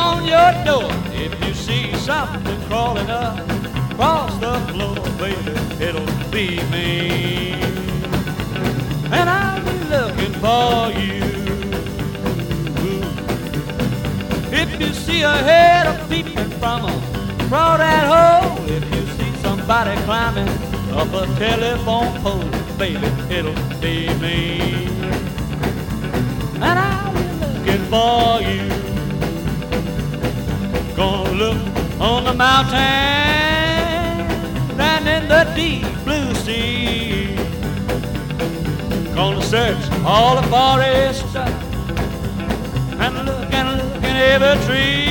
on your door. If you see something crawling up across the floor, baby, it'll be me. And I'll be looking for you. If you see a head a peeping from across that hole, if you see somebody climbing up a telephone pole, baby, it'll be me. And I'll be looking for you. Gonna look on the mountain and in the deep blue sea. Gonna search all the forest and look in every tree.